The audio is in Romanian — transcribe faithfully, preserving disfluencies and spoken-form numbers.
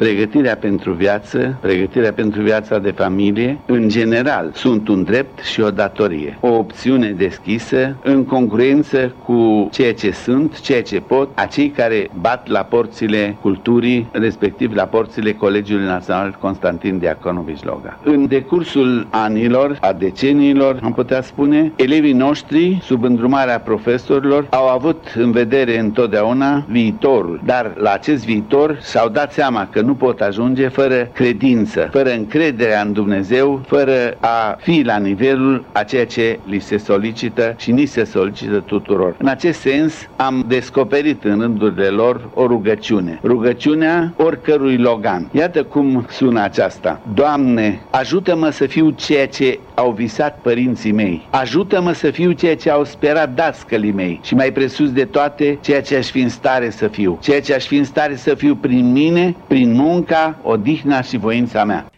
pregătirea pentru viață, pregătirea pentru viața de familie, în general, sunt un drept și o datorie. O opțiune deschisă, în congruență cu ceea ce sunt, ceea ce pot, acei care bat la porțile culturii, respectiv la porțile Colegiului Național Constantin Diaconovici Loga. În decursul anilor, a deceniilor, am putea spune, elevii noștri, sub îndrumarea profesorilor, au avut în vedere întotdeauna viitorul, dar la acest viitor și-au dat seama că nu pot ajunge fără credință, fără încrederea în Dumnezeu, fără a fi la nivelul a ceea ce li se solicită și ni se solicită tuturor. În acest sens, am descoperit în rândurile lor o rugăciune. Rugăciunea oricărui logan. Iată cum sună aceasta. Doamne, ajută-mă să fiu ceea ce au visat părinții mei. Ajută-mă să fiu ceea ce au sperat dascălii mei și mai presus de toate, ceea ce aș fi în stare să fiu. Ceea ce aș fi în stare să fiu prin mine, prin munca, odihna și voința mea.